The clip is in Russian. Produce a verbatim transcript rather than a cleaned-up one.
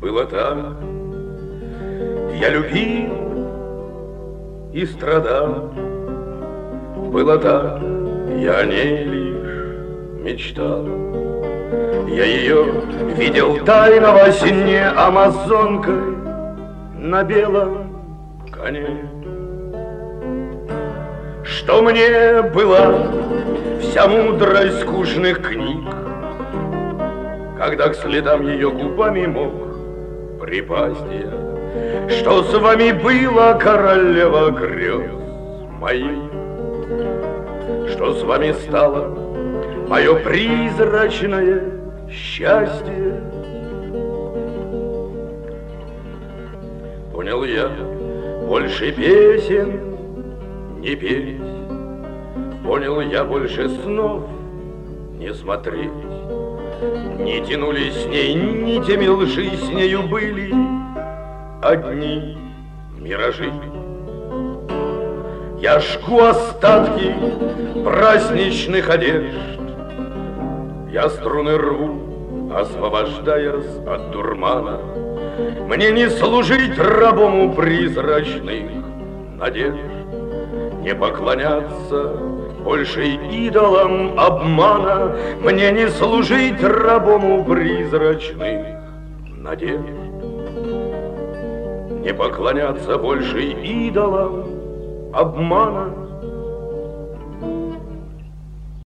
Было так, я любил и страдал. Было так, я о ней лишь мечтал. Я ее видел тайно во сне амазонкой на белом коне. Что мне была вся мудрость скучных книг, когда к следам ее губами мог припасть я? Что с вами было, королева грез моих? Что с вами стало мое призрачное счастье? Понял я, больше песен не петь. Понял я, больше снов не смотреть. Не тянулись с ней нитями лжи, с нею были одни миражи. Я жгу остатки праздничных одежд, я струны рву, освобождаясь от дурмана. Мне не служить рабом у призрачных надежд, не поклоняться больше идолам обмана. Мне не служить рабом у призрачных надежд, не поклоняться больше идолам обмана.